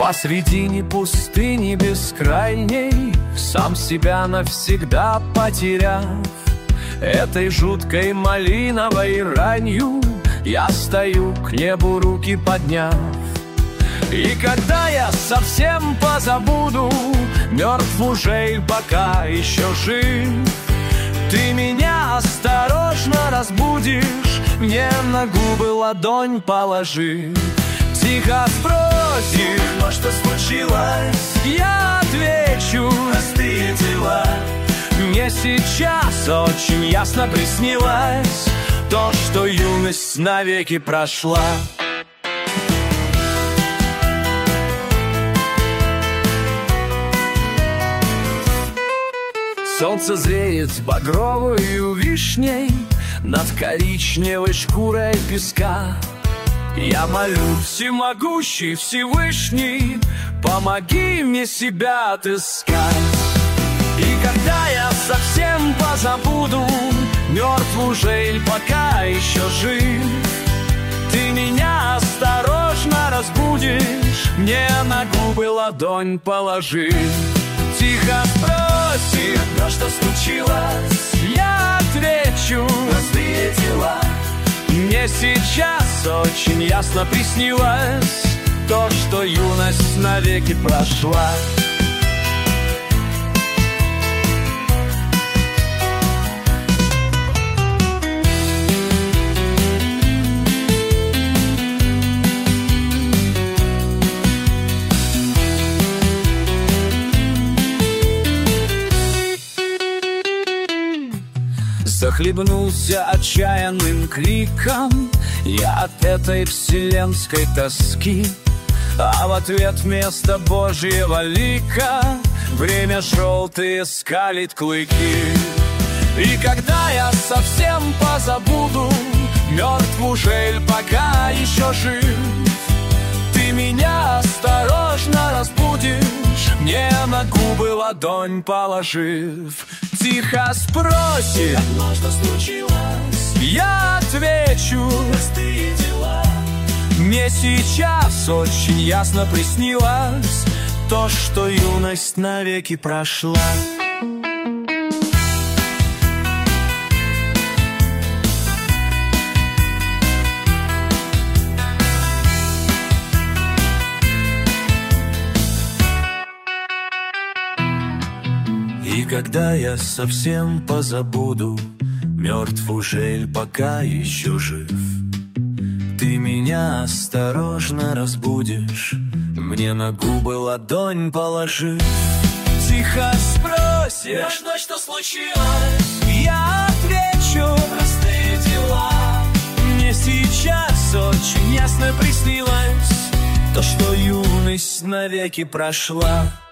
Посредине пустыни бескрайней, сам себя навсегда потеряв, этой жуткой малиновой ранью я стою к небу, руки подняв. И когда я совсем позабуду, мертв уже или пока еще жив, ты меня осторожно разбудишь, мне на губы ладонь положи. Тихо спросишь, но что случилось? Я отвечу: простые дела. Мне сейчас очень ясно приснилось то, что юность навеки прошла. Солнце зреет багровою вишней над коричневой шкурой песка. Я молю: всемогущий Всевышний, помоги мне себя отыскать. И когда я совсем позабуду, мертв уже или пока еще жив, ты меня осторожно разбудишь, мне на губы ладонь положи. Тихо спросишь, но что случилось? Я отвечу: простые дела. Мне сейчас очень ясно приснилось то, что юность навеки прошла. Захлебнулся отчаянным криком я от этой вселенской тоски, а в ответ вместо Божьего лика время желтые скалит клыки. И когда я совсем позабуду, мертв уже или пока еще жив, ты меня осторожно разбудишь, мне на губы ладонь положив. Тихо спросишь, но что случилось? Я отвечу: простые дела. Мне сейчас очень ясно приснилось то, что юность навеки прошла. И когда я совсем позабуду, мертв уже или пока еще жив, ты меня осторожно разбудишь, мне на губы ладонь положив. Тихо спросишь, но что случилось? Я отвечу: простые дела. Мне сейчас очень ясно приснилось то, что юность навеки прошла.